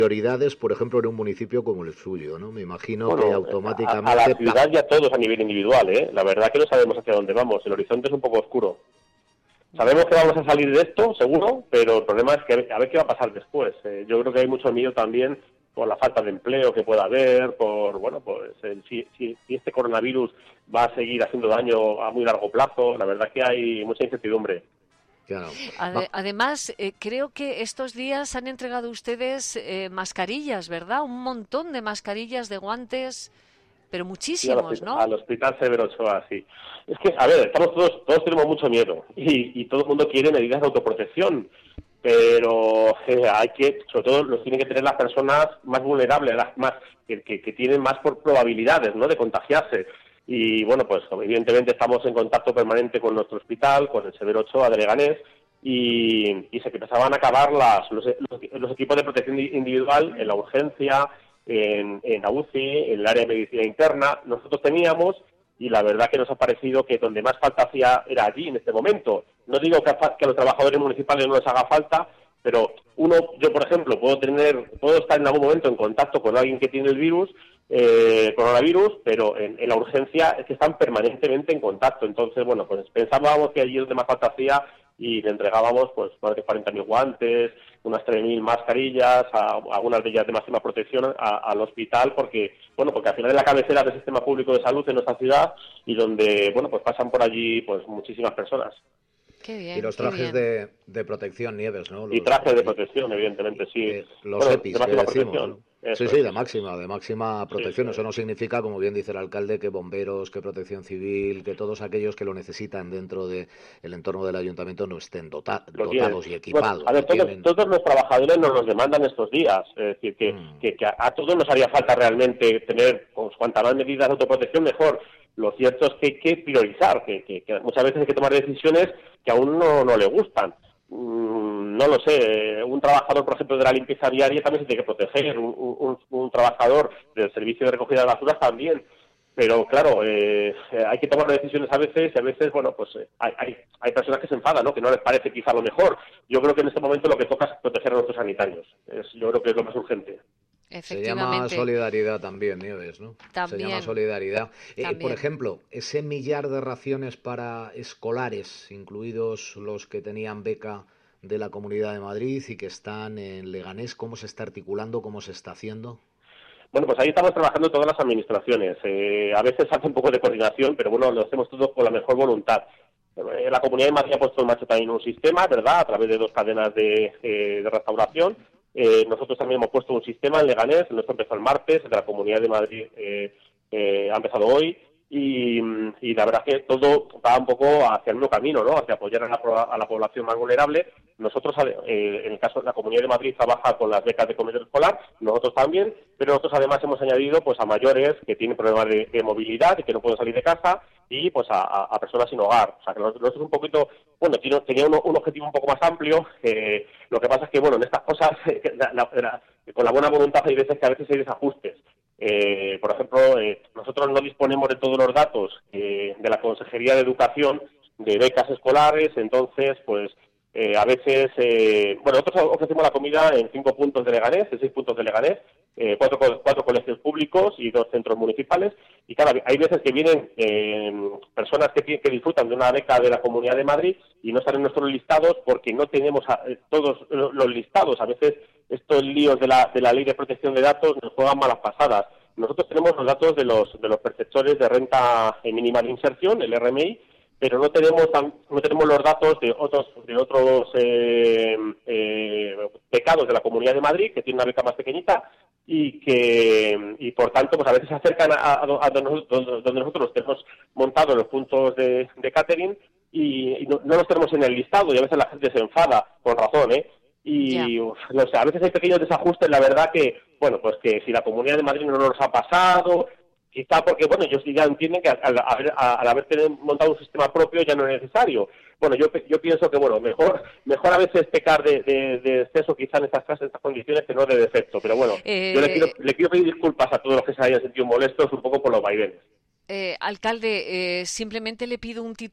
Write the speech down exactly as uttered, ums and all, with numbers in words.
prioridades, por ejemplo, en un municipio como el suyo, ¿no? Me imagino bueno, que automáticamente... A, a la ciudad y a todos a nivel individual, ¿eh? La verdad que no sabemos hacia dónde vamos, el horizonte es un poco oscuro. Sabemos que vamos a salir de esto, seguro, pero el problema es que a ver, a ver qué va a pasar después. Eh, yo creo que hay mucho miedo también por la falta de empleo que pueda haber, por, bueno, pues el, si, si, si este coronavirus va a seguir haciendo daño a muy largo plazo. La verdad que hay mucha incertidumbre. Claro. Ade- además, eh, creo que estos días han entregado ustedes eh, mascarillas, ¿verdad? Un montón de mascarillas, de guantes, pero muchísimos, Sí, al ¿no? Al Hospital Severo Ochoa, sí. Es que, a ver, estamos todos, todos tenemos mucho miedo y, y todo el mundo quiere medidas de autoprotección, pero eh, hay que, sobre todo, los tienen que tener las personas más vulnerables, las más que, que, que tienen más por probabilidades, ¿no?, de contagiarse. Y bueno, pues evidentemente estamos en contacto permanente con nuestro hospital, con el Severo Ochoa de Leganés, y, y se empezaban a acabar las, los, los, los equipos de protección individual en la urgencia, en, en la U C I, en el área de medicina interna. Nosotros teníamos, y la verdad que nos ha parecido que donde más falta hacía era allí, en este momento. No digo que a, que a los trabajadores municipales no les haga falta, pero uno, yo por ejemplo, puedo tener, puedo estar en algún momento en contacto con alguien que tiene el virus, eh, coronavirus, pero en, en la urgencia es que están permanentemente en contacto. Entonces, bueno, pues pensábamos que allí es donde más falta hacía y le entregábamos pues más de cuarenta mil guantes, unas tres mil mascarillas, a, algunas de ellas de máxima protección a, al hospital, porque bueno, porque al final es la cabecera del sistema público de salud en nuestra ciudad y donde bueno, pues pasan por allí pues muchísimas personas. Qué bien, y los trajes de, de protección, Nieves, ¿no? Los, y trajes de protección, evidentemente, sí. Eh, los bueno, EPIs, de máxima que decimos, protección. ¿no? Eso Sí, sí, es. de máxima, de máxima protección. Sí, sí. Eso no significa, como bien dice el alcalde, que bomberos, que protección civil, que todos aquellos que lo necesitan dentro del de entorno del ayuntamiento no estén dota dotados y equipados. Bueno, a ver, todos, tienen... todos los trabajadores nos los demandan estos días. Es decir, que, mm. que, que a, a todos nos haría falta realmente tener, pues, cuantas más medidas de autoprotección, mejor. Lo cierto es que hay que priorizar, que, que, que muchas veces hay que tomar decisiones que a uno no, no le gustan. No lo sé, un trabajador, por ejemplo, de la limpieza diaria también se tiene que proteger, un, un, un trabajador del servicio de recogida de basuras también, pero claro, eh, hay que tomar decisiones a veces y a veces, bueno, pues hay, hay, hay personas que se enfadan, ¿no?, que no les parece quizá lo mejor. Yo creo que en este momento lo que toca es proteger a nuestros sanitarios, es, yo creo que es lo más urgente. Se llama solidaridad también, Nieves, ¿no? También. Se llama solidaridad. Eh, También. Por ejemplo, ese millar de raciones para escolares, incluidos los que tenían beca de la Comunidad de Madrid y que están en Leganés, ¿cómo se está articulando? ¿Cómo se está haciendo? Bueno, pues ahí estamos trabajando todas las administraciones. Eh, a veces hace un poco de coordinación, pero bueno, lo hacemos todo con la mejor voluntad. La Comunidad de Madrid ha puesto en marcha también un sistema, ¿verdad?, a través de dos cadenas de, eh, de restauración. Eh, nosotros también hemos puesto un sistema en Leganés, el nuestro empezó el martes, el de la Comunidad de Madrid eh, eh, ha empezado hoy, y, y la verdad es que todo va un poco hacia el mismo camino, ¿no?, hacia apoyar a la, a la población más vulnerable. Nosotros, eh, en el caso de la Comunidad de Madrid, trabaja con las becas de comedor escolar, nosotros también, pero nosotros además hemos añadido pues a mayores que tienen problemas de, de movilidad y que no pueden salir de casa, y pues a, a personas sin hogar. O sea, que nosotros un poquito, bueno, tiene, tenía un, un objetivo un poco más amplio. Eh, lo que pasa es que, bueno, en estas cosas, la, la, la, con la buena voluntad hay veces que a veces hay desajustes. Eh, por ejemplo, eh, nosotros no disponemos de todos los datos eh, de la Consejería de Educación de becas escolares, entonces, pues, eh, a veces, eh, bueno, nosotros ofrecemos la comida en cinco puntos de Leganés, en seis puntos de Leganés, eh, cuatro, cuatro colegios públicos y dos centros municipales, y claro, hay veces que vienen eh, personas que, que disfrutan de una beca de la Comunidad de Madrid y no están en nuestros listados porque no tenemos a, eh, todos los listados. A veces estos líos de la, de la Ley de Protección de Datos nos juegan malas pasadas. Nosotros tenemos los datos de los, de los perceptores de renta mínima de inserción, el R M I, pero no tenemos no tenemos los datos de otros de otros eh, eh, becados de la Comunidad de Madrid, que tiene una beca más pequeñita y que y por tanto pues a veces se acercan a, a, a donde, donde nosotros tenemos montados los puntos de, de catering y, y no, no los tenemos en el listado, y a veces la gente se enfada, con razón, ¿eh? Y uf, no sé, a veces hay pequeños desajustes, la verdad que, bueno, pues que si la Comunidad de Madrid no nos ha pasado, quizá porque, bueno, ellos ya entienden que al, al, haber, al haber montado un sistema propio ya no es necesario. Bueno, yo yo pienso que, bueno, mejor mejor a veces pecar de, de, de exceso quizá en estas clases, en estas condiciones, que no de defecto. Pero bueno, eh... yo le quiero, le quiero pedir disculpas a todos los que se hayan sentido molestos un poco por los vaivenes. Eh, alcalde, eh, simplemente le pido un título